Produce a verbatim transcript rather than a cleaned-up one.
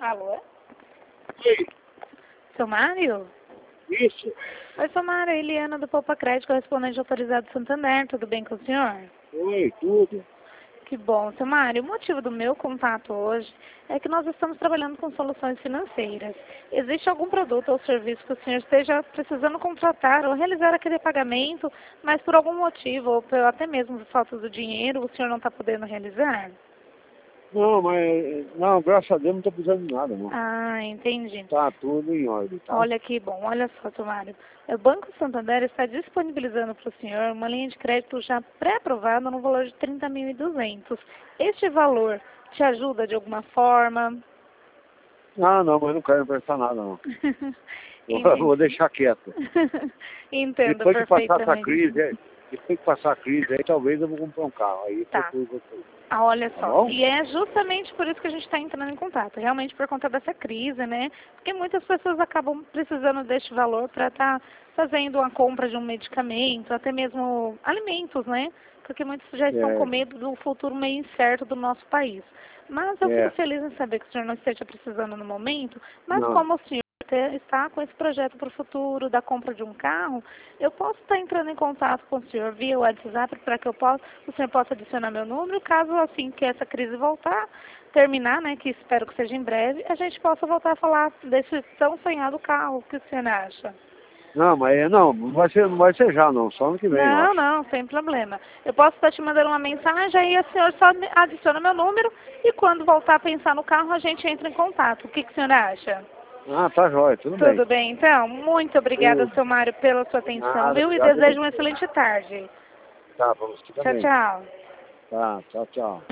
Alô? Oi, Seu Mário? isso. Oi, seu Mário, Eliana do Poupa Crédito, correspondente autorizado do Santander. Tudo bem com o senhor? Oi, tudo. Que bom, seu Mário. O motivo do meu contato hoje é que nós estamos trabalhando com soluções financeiras. Existe algum produto ou serviço que o senhor esteja precisando contratar ou realizar aquele pagamento, mas por algum motivo, ou por, até mesmo por falta do dinheiro, o senhor não está podendo realizar? Não, mas, não, graças a Deus não estou precisando de nada, não. Ah, entendi. Tá tudo em ordem, tá? Olha que bom, olha só, seu Mário. O Banco Santander está disponibilizando para o senhor uma linha de crédito já pré-aprovada no valor de trinta mil e duzentos. Este valor te ajuda de alguma forma? Ah, não, mas não quero emprestar nada, não. Eu Entendi. vou deixar quieto. Entendo Depois que passar essa perfeitamente. crise, aí- depois que passar a crise, aí talvez eu vou comprar um carro. Aí Tá. procuro você. Ah, olha Tá só, bom? e é justamente por isso que a gente está entrando em contato, realmente por conta dessa crise, né? Porque muitas pessoas acabam precisando deste valor para estar fazendo a compra de um medicamento, até mesmo alimentos, né? Porque muitos já estão com É, medo do futuro meio incerto do nosso país. Mas eu fico é, feliz em saber que o senhor não esteja precisando no momento, mas não. como o senhor te- está com esse projeto para o futuro da compra de um carro, eu posso estar entrando em contato com o senhor via WhatsApp para que eu possa, o senhor possa adicionar meu número, caso assim que essa crise voltar, terminar, né, que espero que seja em breve, a gente possa voltar a falar desse tão sonhado carro. O que o senhor acha? Não, mas é, não, não vai ser, não vai ser já, não. Só ano que vem, eu Não, acho. não, sem problema. Eu posso estar te mandando uma mensagem, aí o senhor só me adiciona meu número e quando voltar a pensar no carro, a gente entra em contato. O que, que o senhor acha? Ah, tá jóia, tudo bem. Tudo bem, então? Muito obrigada, Tudo. seu Mário, pela sua atenção, Nada, viu? E obrigado a desejo uma você. excelente tarde. Tá, pra você Tchau, também. tchau. Tá, tchau, tchau.